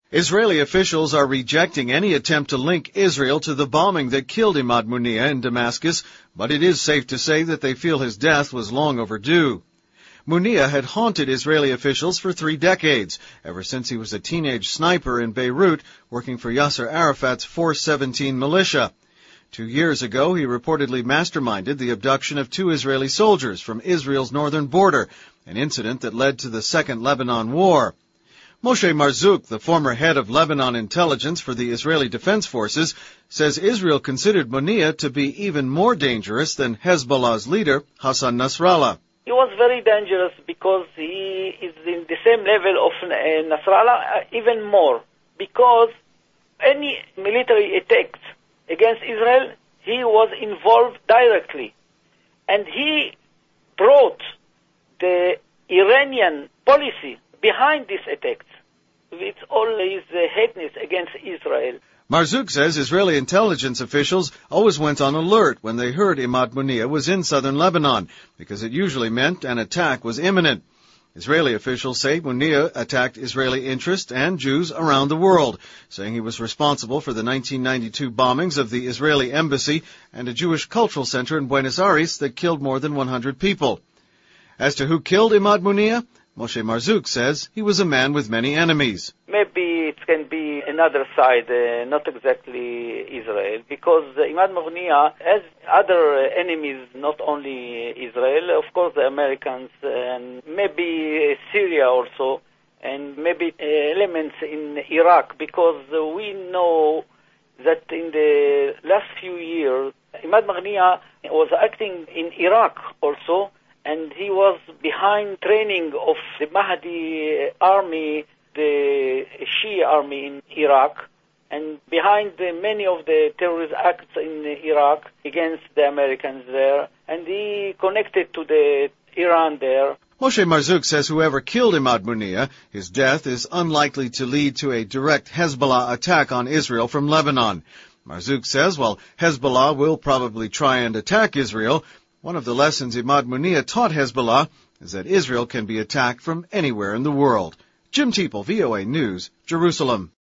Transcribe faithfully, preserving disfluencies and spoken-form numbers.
Israeli officials are rejecting any attempt to link Israel to the bombing that killed Imad Muniyeh in Damascus, but it is safe to say that they feel his death was long overdue. Muniyeh had haunted Israeli officials for three decades, ever since he was a teenage sniper in Beirut working for Yasser Arafat's Force seventeen militia. Two years ago, he reportedly masterminded the abduction of two Israeli soldiers from Israel's northern border, an incident that led to the Second Lebanon War. Moshe Marzouk, the former head of Lebanon intelligence for the Israeli Defense Forces, says Israel considered Muniyeh to be even more dangerous than Hezbollah's leader, Hassan Nasrallah. He was very dangerous because he is in the same level of uh, Nasrallah, uh, even more, because any military attacks against Israel, he was involved directly. And he brought the Iranian policy behind these attacks. It's always the hateness against Israel. Marzouk says Israeli intelligence officials always went on alert when they heard Imad Muniyeh was in southern Lebanon, because it usually meant an attack was imminent. Israeli officials say Muniyeh attacked Israeli interests and Jews around the world, saying he was responsible for the nineteen ninety-two bombings of the Israeli embassy and a Jewish cultural center in Buenos Aires that killed more than one hundred people. As to who killed Imad Muniyeh, Moshe Marzouk says he was a man with many enemies. Maybe it can be another side, uh, not exactly Israel, because uh, Imad Muniyeh has other uh, enemies, not only Israel, of course the Americans, and maybe uh, Syria also, and maybe uh, elements in Iraq, because uh, we know that in the last few years, Imad Muniyeh was acting in Iraq also, and he was behind training of the Mahdi army, the Shia army in Iraq, and behind the, many of the terrorist acts in Iraq against the Americans there, and he connected to the Iran there. Moshe Marzouk says whoever killed Imad Muniyeh, his death is unlikely to lead to a direct Hezbollah attack on Israel from Lebanon. Marzouk says while Hezbollah will probably try and attack Israel, one of the lessons Imad Muniyeh taught Hezbollah is that Israel can be attacked from anywhere in the world. Jim Teeple, V O A News, Jerusalem.